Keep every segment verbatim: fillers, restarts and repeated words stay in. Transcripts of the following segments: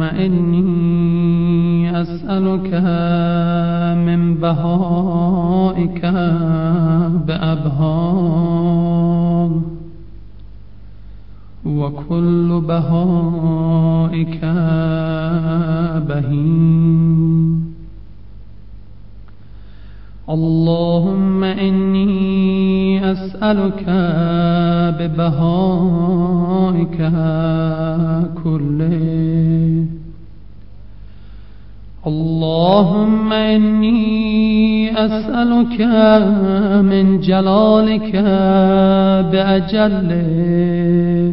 إني أسألك من بهائك بأبهار، وكل بهائك بهيم. اللهم إني أسألك ببهائك كله. اللهم إني أسألك من جلالك بأجله،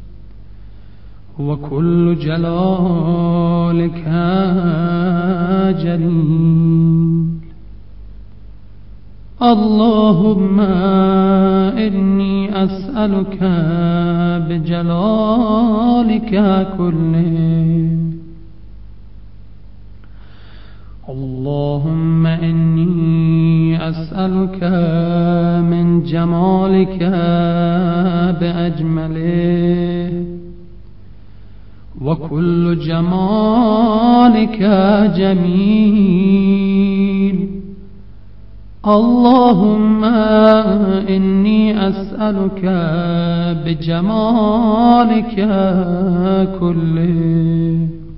وكل جلالك جليل. اللهم إني أسألك بجلالك كله. اللهم إني أسألك من جمالك بأجمله، وكل جمالك جميل. اللهم إني أسألك بجمالك كله.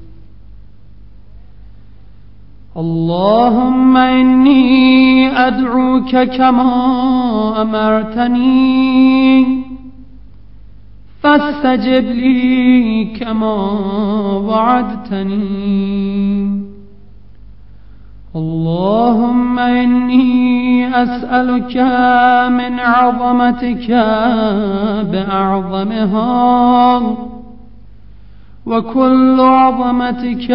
اللهم إني أدعوك كما أمرتني، فاستجب لي كما وعدتني. اللهم إني أسألك من عظمتك بأعظمها، وكل عظمتك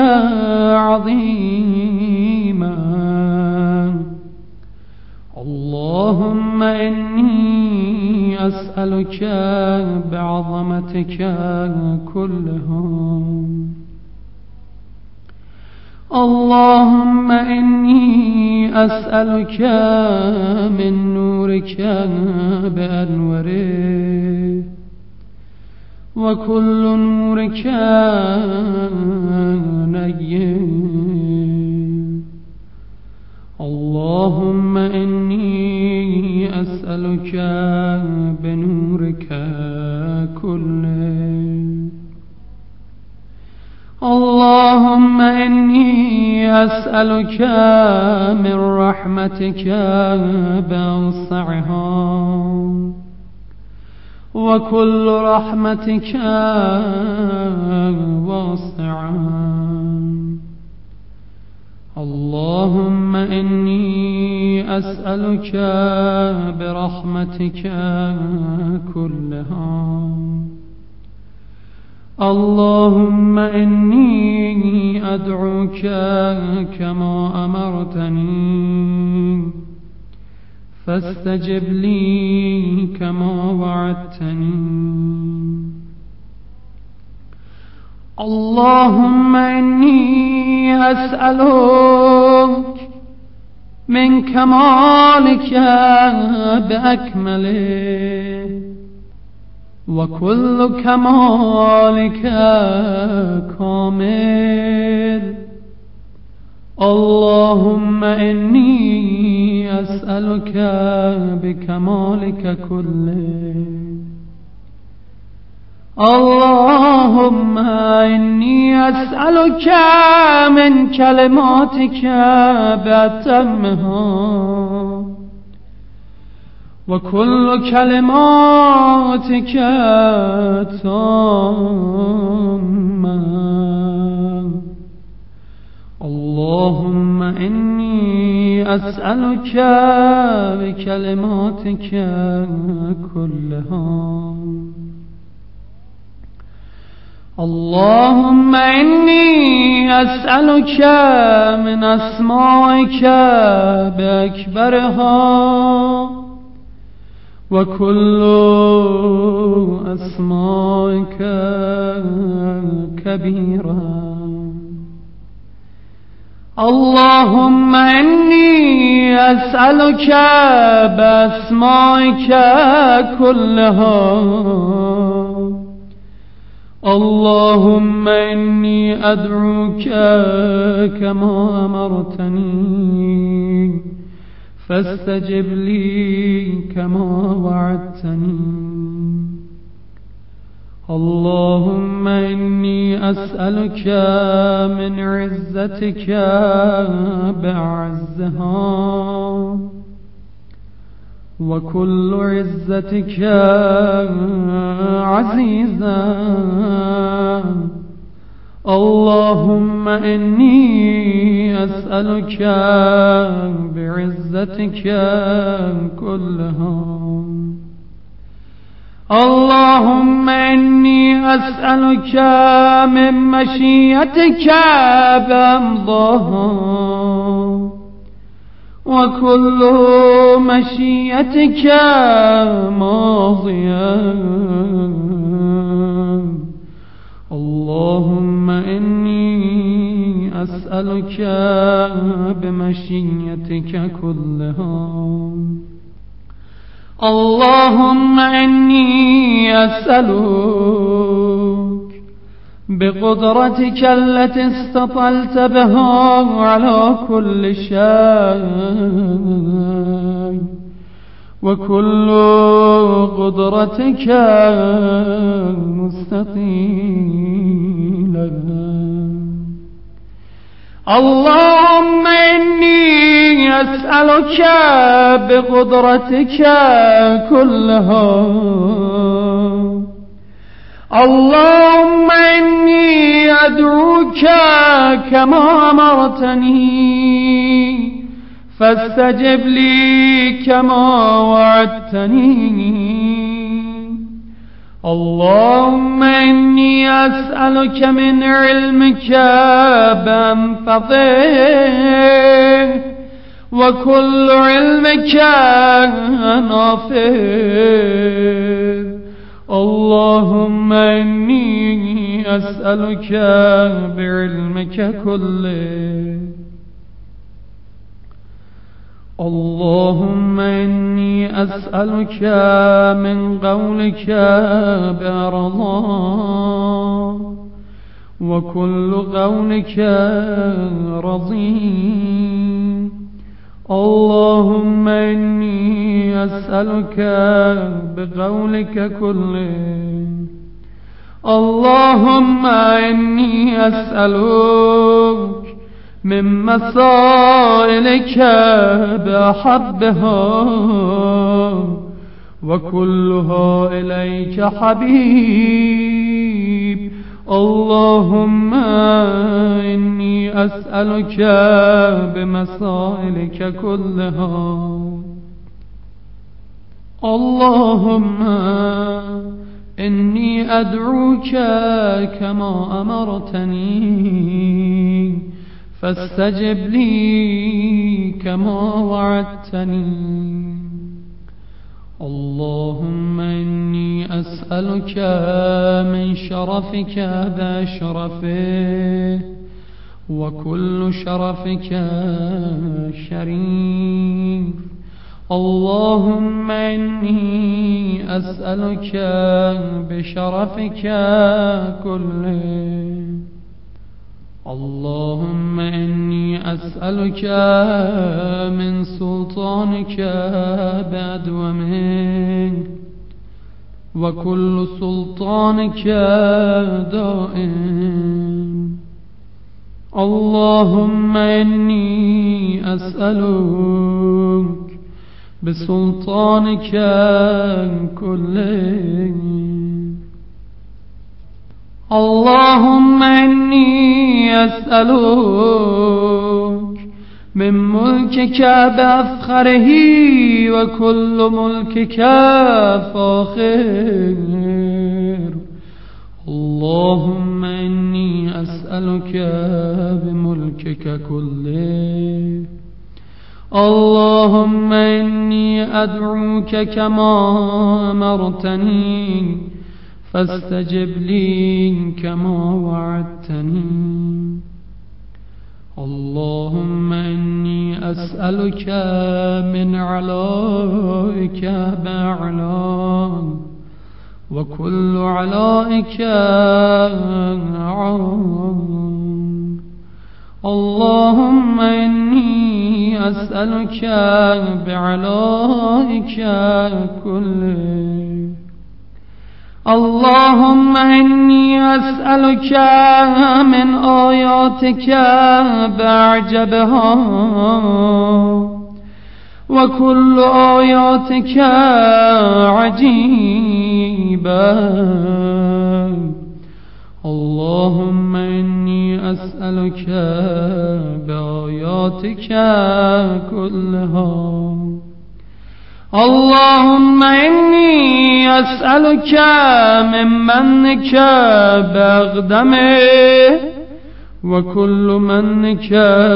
عظيما. اللهم إني أسألك بعظمتك كلها. اللهم إني أسألك من نورك بأنوره، وكل نورك نير. اللهم إني أسألك بنورك كله. اللهم إني أسألك من رحمتك بأوسعها، وكل رحمتك واسعة. اللهم إني أسألك برحمتك كلها. اللهم إني أدعوك كما أمرتني، فاستجب لي كما وعدتني. اللهم إني أسألك من كمالك بأكمله، وكل كمالك كامل. اللهم إني أسألك بكمالك كله. اللهم إني أسألك من كلماتك بأتمها، وكل كلماتك تامة. اللهم إني أسألك بكلماتك كلها. اللهم إني أسألك من أسمائك بأكبرها، وكل أسمائك كبيرة. اللهم إني أسألك بأسمائك كلها، اللهم إني أدعوك كما أمرتني فاستجب لي كما وعدتني. اللهم إني أسألك من عزتك بعزها وكل عزتك عزيزا. اللهم إني أسألك بعزتك كلها. اللهم إني أسألك من مشيئتك بأمضاها وكل مشيئتك ماضية. اللهم إني أسألك بمشيئتك كلها. اللهم إني أسألك بقدرتك التي استطلت بها على كل شيء وكل قدرتك مستطيلة. اللهم إني أسألك بقدرتك كلها. اللهم إني أدعوك كما أمرتني فاستجب لي كما وعدتني. اللهم إني أسألك من علمك بأنفضه وكل علمك نافذ. اللهم إني أسألك بعلمك كله. اللهم إني أسألك من قولك برضا وكل قولك رضي. اللهم إني أسألك بقولك كله. اللهم إني أسألك من مسائلك بأحبها وكلها إليك حبيب. اللهم إني أسألك بمسائلك كلها. اللهم إني أدعوك كما أمرتني فاستجب لي كما وعدتني. اللهم إني أسألك من شرفك بشرفه وكل شرفك شريف. اللهم إني أسألك بشرفك كله. اللهم إني أسألك من سلطانك بأدومه وكل سلطانك دائم. اللهم إني أسألك بسلطانك كله. اللهم إني أسألك من ملكك بأفخره وكل ملكك فاخر. اللهم إني أسألك بملكك كله. اللهم إني أدعوك كما أمرتني فاستجب لي كما وعدتني. اللهم إني أسألك من علائك بأعلاك وكل علائك عام. اللهم إني أسألك بعلائك كله. اللهم إني أسألك من آياتك بأعجبها، وكل آياتك عجيبة. اللهم إني أسألك بآياتك كلها. اللهم إني أسألك من منك بأقدمه، وكل منك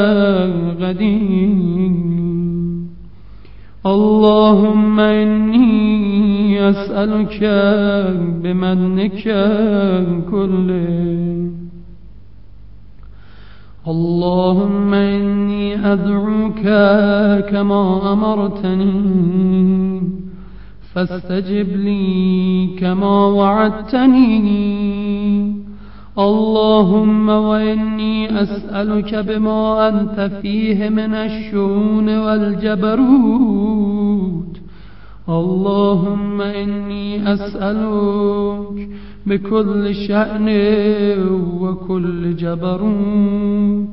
قديم. اللهم إني أسألك بمنك كله. اللهم إني أدعوك كما أمرتني، فاستجب لي كما وعدتني. اللهم وإني أسألك بما أنت فيه من الشؤون والجبروت. اللهم إني أسألك بكل شأن وكل جبروت.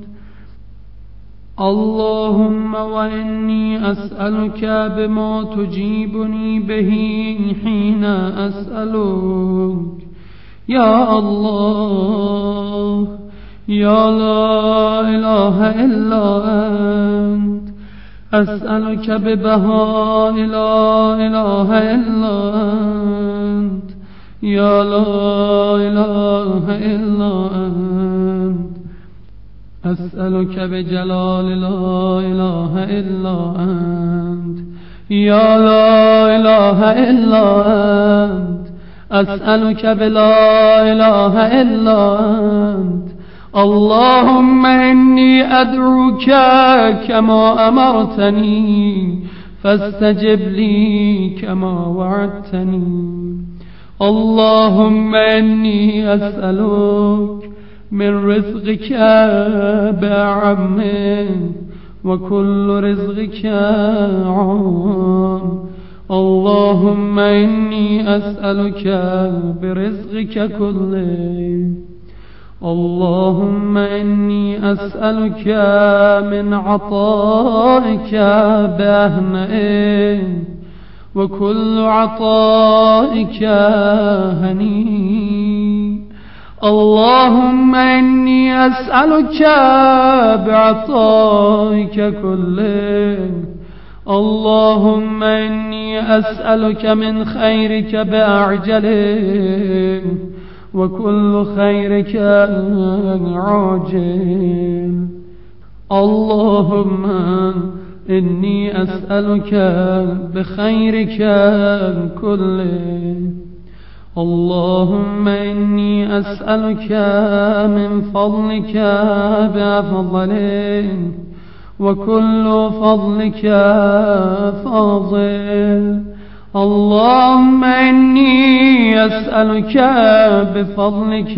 اللهم وإني أسألك بما تجيبني به حين أسألك. يا الله، يا لا إله إلا أنت، أسألك ببهاء لا إله إلا أنت، يا لا إله إلا أنت. أسألك بجلال لا إله إلا أنت، يا لا إله إلا أنت. أسألك بلا إله إلا أنت. اللهم إني أدعوك كما أمرتني، فاستجب لي كما وعدتني. اللهم إني أسألك من رزقك بعمه، وكل رزقك عام. اللهم إني أسألك برزقك كله. اللهم إني أسألك من عطائك بأهنئه، وكل عطائك هنيء. اللهم إني أسألك بعطائك كله. اللهم إني أسألك من خيرك بأعجله، وكل خيرك عاجل. اللهم إني أسألك بخيرك كله. اللهم إني أسألك من فضلك بأفضله، وكل فضلك فاضل. اللهم إني أسألك بفضلك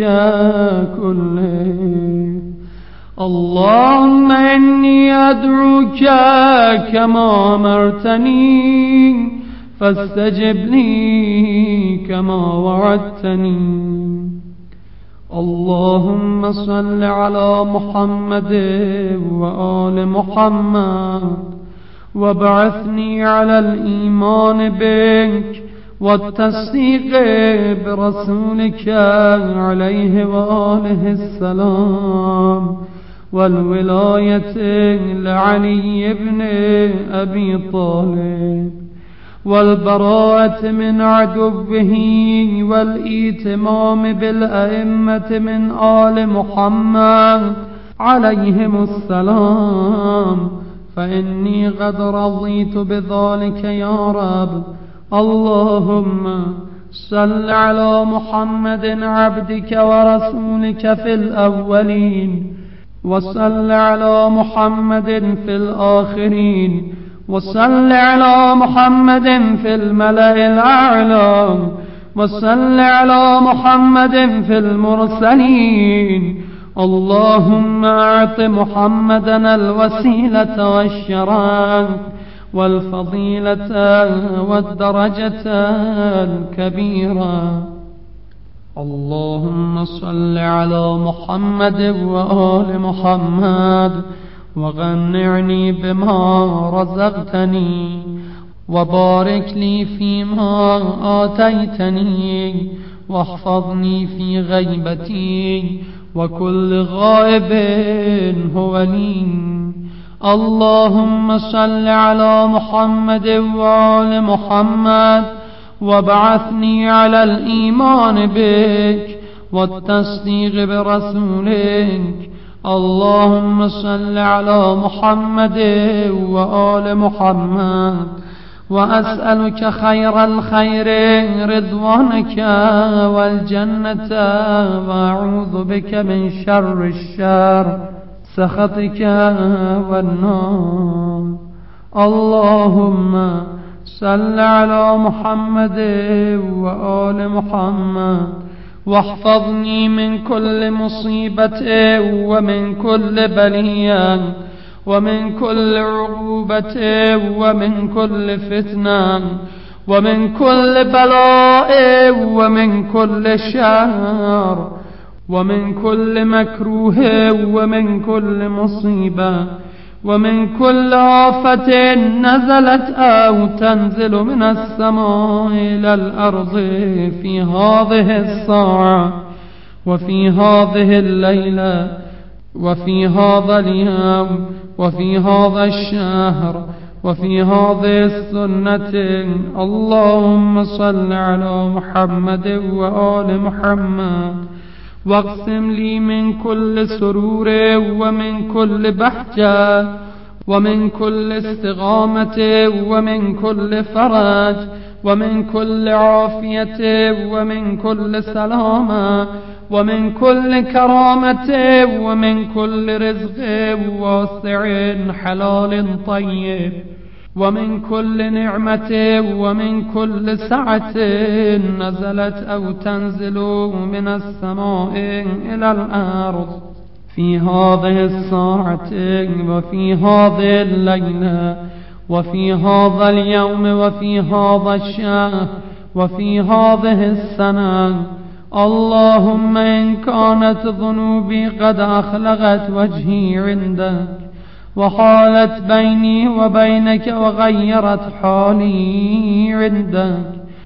كله. اللهم إني أدعوك كما أمرتني، فاستجب لي كما وعدتني. اللهم صل على محمد وآل محمد، وابعثني على الإيمان بك والتصديق برسولك عليه وآله السلام، والولاية لعلي بن أبي طالب، والبراءة من عدوه، والإتمام بالأئمة من آل محمد عليهم السلام، فإني قد رضيت بذلك يا رب. اللهم صل على محمد عبدك ورسولك في الأولين، وصل على محمد في الآخرين، وصل على محمد في الملأ الأعلى، وصل على محمد في المرسلين. اللهم أعط محمدا الوسيلة والشرف والفضيلة والدرجة الكبيرة. اللهم صل على محمد وآل محمد وغنعني بما رزقتني وبارك لي فيما آتيتني واحفظني في غيبتي وكل غائب هو لي. اللهم صل على محمد وآل محمد وابعثني على الإيمان بك والتصديق برسولك. اللهم صل على محمد وآل محمد وأسألك خير الخير رضوانك والجنة وأعوذ بك من شر الشر سخطك والنار. اللهم صل على محمد وآل محمد واحفظني من كل مصيبة ومن كل بلية ومن كل عقوبة ومن كل فتنة ومن كل بلاء ومن كل شر ومن كل مكروه ومن كل مصيبة ومن كل آفة نزلت أو تنزل من السماء إلى الأرض في هذه الساعة وفي هذه الليلة وفي هذا اليوم وفي هذا الشهر وفي هذه السنة. اللهم صل على محمد وآل محمد واقسم لي من كل سرور ومن كل بهجة ومن كل استقامة ومن كل فرج ومن كل عافية ومن كل سلامة ومن كل كرامة ومن كل رزق واسع حلال طيب ومن كل نعمة ومن كل سعة نزلت أو تنزل من السماء إلى الأرض في هذه الساعة وفي هذه الليلة وفي هذا اليوم وفي هذا الشهر وفي هذه السنة. اللهم إن كانت ذنوبي قد أخلغت وجهي عندك وحالت بيني وبينك وغيرت حالي عندك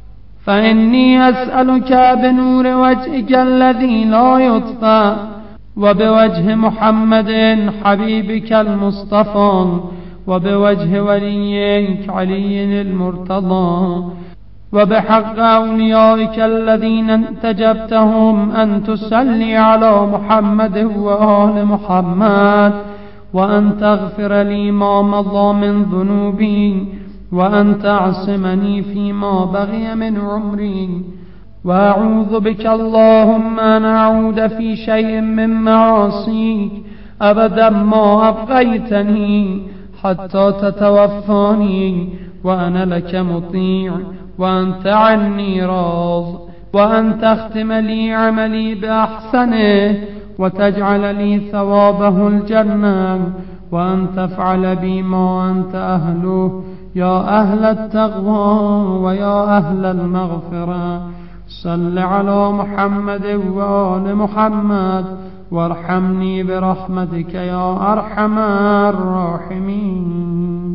فإني أسألك بنور وجهك الذي لا يطفى وبوجه محمد حبيبك المصطفى وبوجه وليك علي المرتضى وبحق أوليائك الذين انتجبتهم أن تصلي على محمد وآل محمد وأن تغفر لي ما مضى من ذنوبي وأن تعصمني فيما بغي من عمري. وأعوذ بك اللهم أن أعود في شيء من معاصيك أبدا ما أبقيتني حتى تتوفاني وأنا لك مطيع وأنت عني راض وأن تختم لي عملي بأحسنه وتجعل لي ثوابه الجنة وأن تفعل بي ما أنت أهله يا أهل التقوى ويا أهل المغفرة. صل على محمد وآل محمد وارحمني برحمتك يا أرحم الراحمين.